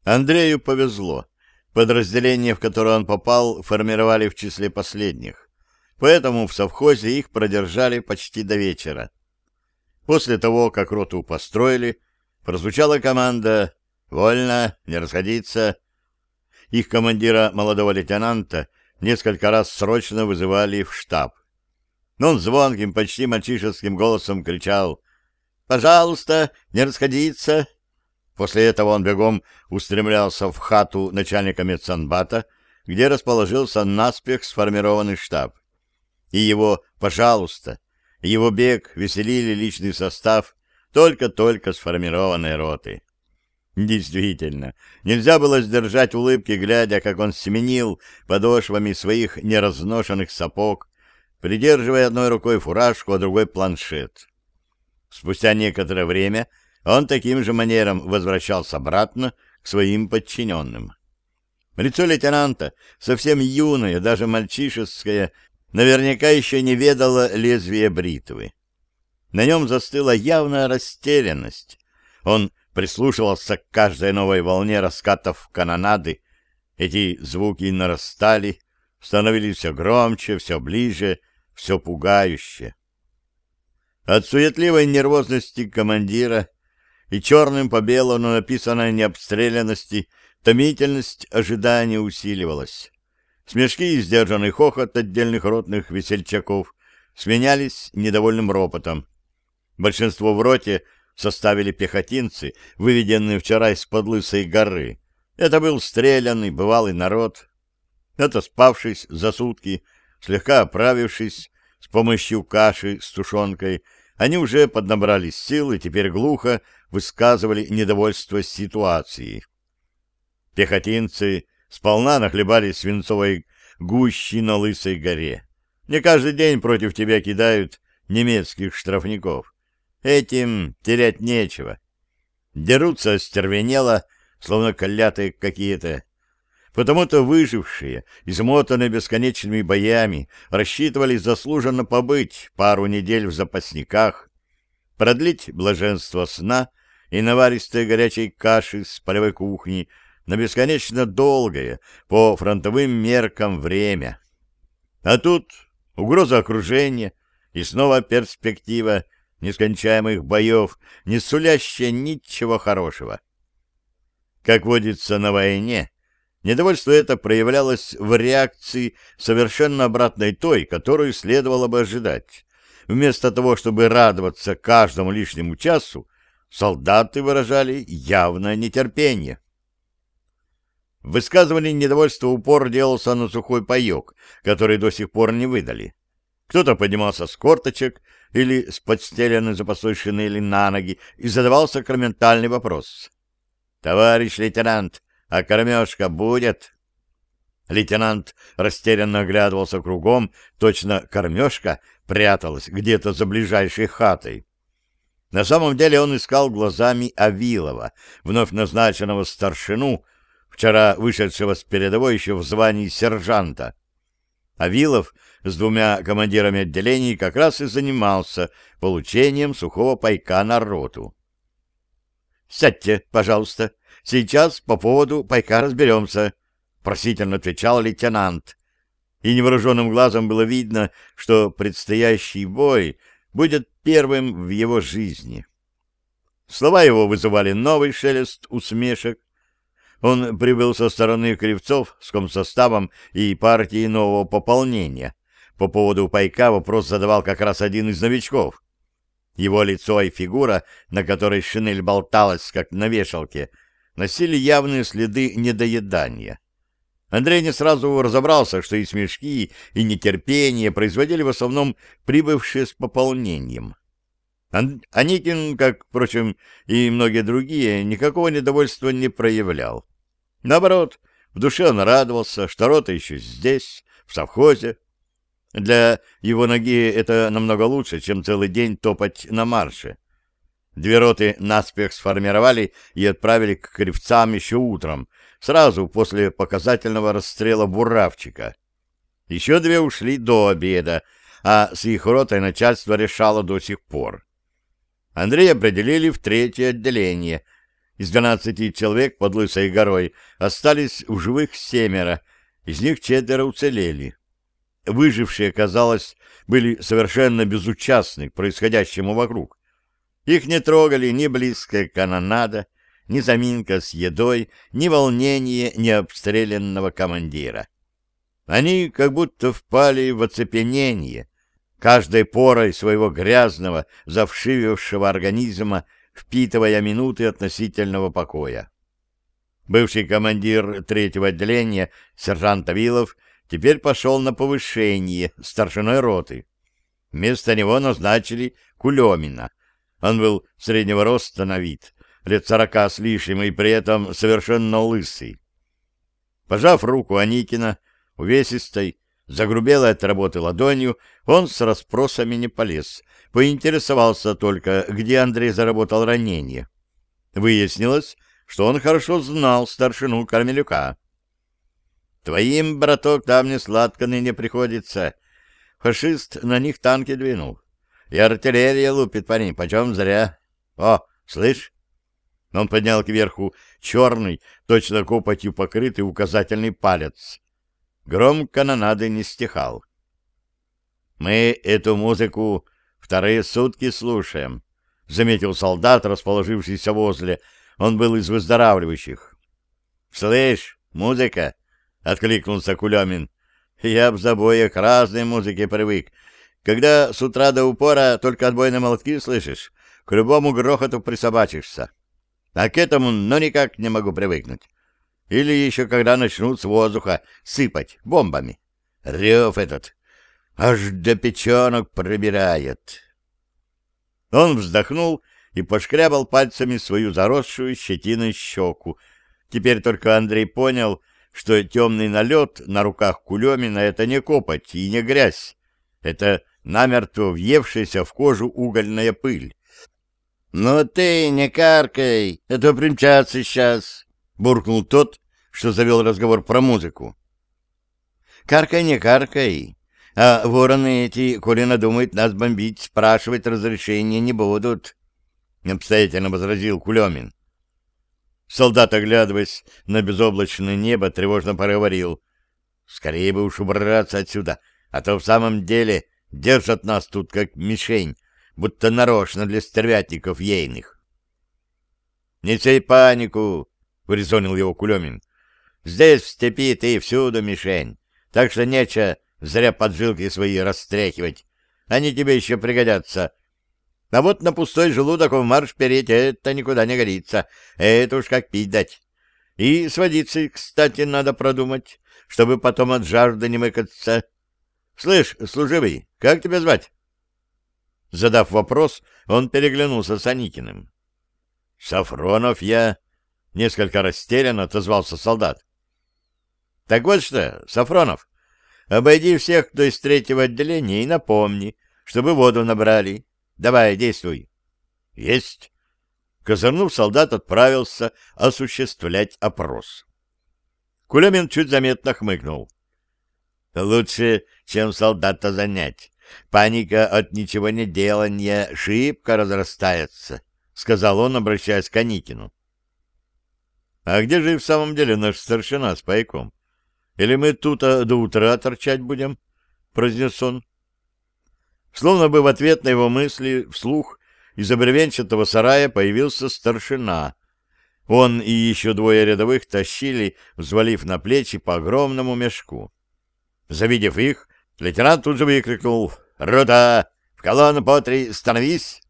Андрею повезло. Подразделение, в которое он попал, формировали в числе последних. Поэтому в совхозе их продержали почти до вечера. После того, как роту построили, прозвучала команда «Вольно, не расходиться». Их командира, молодого лейтенанта, несколько раз срочно вызывали в штаб. Но он звонким, почти мальчишеским голосом кричал «Пожалуйста, не расходиться». После этого он бегом устремлялся в хату начальника медсанбата, где расположился наспех сформированный штаб. И его «пожалуйста», и его бег веселили личный состав только-только сформированной роты. Действительно, нельзя было сдержать улыбки, глядя, как он семенил подошвами своих неразношенных сапог, придерживая одной рукой фуражку, а другой планшет. Спустя некоторое время он таким же манером возвращался обратно к своим подчиненным. Лицо лейтенанта, совсем юное, даже мальчишеское, наверняка еще не ведало лезвия бритвы. На нем застыла явная растерянность. Он прислушивался к каждой новой волне раскатов канонады. Эти звуки нарастали, становились все громче, все ближе, все пугающе. От суетливой нервозности командира и черным по белому написанной необстрелянности томительность ожидания усиливалась. Смешки и сдержанный хохот отдельных ротных весельчаков сменялись недовольным ропотом. Большинство в роте составили пехотинцы, выведенные вчера из-под Лысой горы. Это был стрелянный, бывалый народ. Отоспавшись за сутки, слегка оправившись с помощью каши с тушенкой, они уже поднабрались сил и теперь глухо высказывали недовольство ситуацией. Пехотинцы сполна нахлебали свинцовой гущи на Лысой горе. Не каждый день против тебя кидают немецких штрафников. Этим терять нечего. Дерутся остервенело, словно колятые какие-то. Потому-то выжившие, измотанные бесконечными боями, рассчитывали заслуженно побыть пару недель в запасниках, продлить блаженство сна и наваристой горячей каши с полевой кухни на бесконечно долгое, по фронтовым меркам, время. А тут угроза окружения и снова перспектива нескончаемых боев, не сулящая ничего хорошего. Как водится на войне, недовольство это проявлялось в реакции совершенно обратной той, которую следовало бы ожидать. Вместо того, чтобы радоваться каждому лишнему часу, солдаты выражали явное нетерпение. В высказывании недовольства упор делался на сухой паек, который до сих пор не выдали. Кто-то поднимался с корточек или с подстеленной запасной шинели на ноги и задавал сакраментальный вопрос. «Товарищ лейтенант, а кормежка будет?» Лейтенант растерянно оглядывался кругом, точно кормежка пряталась где-то за ближайшей хатой. На самом деле он искал глазами Авилова, вновь назначенного старшину, вчера вышедшего с передовой еще в звании сержанта. Авилов с двумя командирами отделений как раз и занимался получением сухого пайка на роту. «Сядьте, пожалуйста, сейчас по поводу пайка разберемся», — просительно отвечал лейтенант. И невооруженным глазом было видно, что предстоящий бой будет первым в его жизни. Слова его вызывали новый шелест усмешек. Он прибыл со стороны Кривцов с комсоставом и партией нового пополнения. По поводу пайка вопрос задавал как раз один из новичков. Его лицо и фигура, на которой шинель болталась, как на вешалке, носили явные следы недоедания. Андрей не сразу разобрался, что и смешки, и нетерпение производили в основном прибывшие с пополнением. Аникин, как, впрочем, и многие другие, никакого недовольства не проявлял. Наоборот, в душе он радовался, что рота еще здесь, в совхозе. Для его ноги это намного лучше, чем целый день топать на марше. Две роты наспех сформировали и отправили к Кривцам еще утром, сразу после показательного расстрела Буравчика. Еще две ушли до обеда, а с их ротой начальство решало до сих пор. Андрея определили в третье отделение. Из 12 человек под Лысой горой остались в живых 7, из них 4 уцелели. Выжившие, казалось, были совершенно безучастны к происходящему вокруг. Их не трогали ни близкая канонада, ни заминка с едой, ни волнение необстрелянного командира. Они как будто впали в оцепенение, каждой порой своего грязного, завшивевшего организма впитывая минуты относительного покоя. Бывший командир 3-го отделения, сержант Авилов, теперь пошел на повышение старшиной роты. Вместо него назначили Кулемина. Он был среднего роста на вид, лет 40 с лишним и при этом совершенно лысый. Пожав руку Аникина, увесистой, загрубелой от работы ладонью, он с расспросами не полез, поинтересовался только, где Андрей заработал ранение. Выяснилось, что он хорошо знал старшину Кармелюка. «Твоим, браток, там не сладко ныне приходится. Фашист на них танки двинул. И артиллерия лупит, парень, почем зря. О, слышь?» Он поднял кверху черный, точно копотью покрытый указательный палец. Гром канонады не стихал. «Мы эту музыку 2 сутки слушаем», — заметил солдат, расположившийся возле. Он был из выздоравливающих. «Слышь, музыка!» — откликнулся Кулемин. «Я б за боя к разной музыке привык. Когда с утра до упора только отбойные молотки слышишь, к любому грохоту присобачишься. А к этому ну никак не могу привыкнуть. Или еще когда начнут с воздуха сыпать бомбами. Рев этот аж до печенок пробирает». Он вздохнул и пошкрябал пальцами свою заросшую щетиной щеку. Теперь только Андрей понял, что темный налет на руках Кулемина — это не копоть и не грязь. Это намертво въевшаяся в кожу угольная пыль. «Ну ты не каркай, а то примчатся сейчас», — буркнул тот, что завел разговор про музыку. «Каркай не каркай, а вороны эти, коли надумают нас бомбить, спрашивать разрешения не будут», — обстоятельно возразил Кулемин. Солдат, оглядываясь на безоблачное небо, тревожно проговорил: «Скорее бы уж убраться отсюда, а то в самом деле держат нас тут как мишень, будто нарочно для стервятников ейных». «Не сей панику», — урезонил его Кулемин. «Здесь, в степи, ты всюду мишень, так что нечего зря поджилки свои растряхивать. Они тебе еще пригодятся. А вот на пустой желудок в марш переть — это никуда не годится. Это уж как пить дать. И с водицей, кстати, надо продумать, чтобы потом от жажды не мыкаться. Слышь, служивый, как тебя звать?» Задав вопрос, он переглянулся с Аникиным. «Сафронов я», — несколько растерянно отозвался солдат. «Так вот что, Сафронов, обойди всех, кто из 3-го отделения, и напомни, чтобы воду набрали. Давай, действуй». «Есть». Козырнув, солдат отправился осуществлять опрос. Кулемин чуть заметно хмыкнул. «Лучше, чем солдата занять. Паника от ничего не делания шибко разрастается», — сказал он, обращаясь к Аникину. «А где же и в самом деле наш старшина с пайком? Или мы тут до утра торчать будем?» — произнес он. Словно бы в ответ на его мысли вслух из бревенчатого сарая появился старшина. Он и еще 2 рядовых тащили, взвалив на плечи по огромному мешку. Завидев их, лейтенант тут же выкрикнул: «Рота! В колонну по 3! Становись!»